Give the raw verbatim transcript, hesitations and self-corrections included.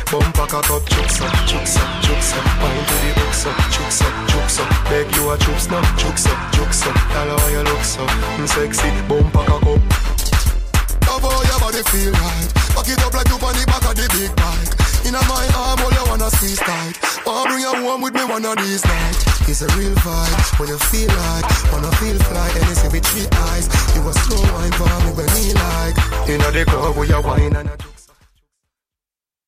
bumper cock up, chooks up, chooks up, chooks up. Point to the hooks up, chooks up, chooks up. Beg you a chooks now, chooks up, chooks up. Tell her how you look so, I'm sexy, bumper cock up. Love how your body feel right. Back it up like you on the back of the big bike. In a my arm, all you wanna squeeze tight. Wanna bring you home with me one of these nights. It's a real vibe, when you feel like wanna feel fly, and it's with three eyes. You a slow wine for me when me like. You know the club where you wine and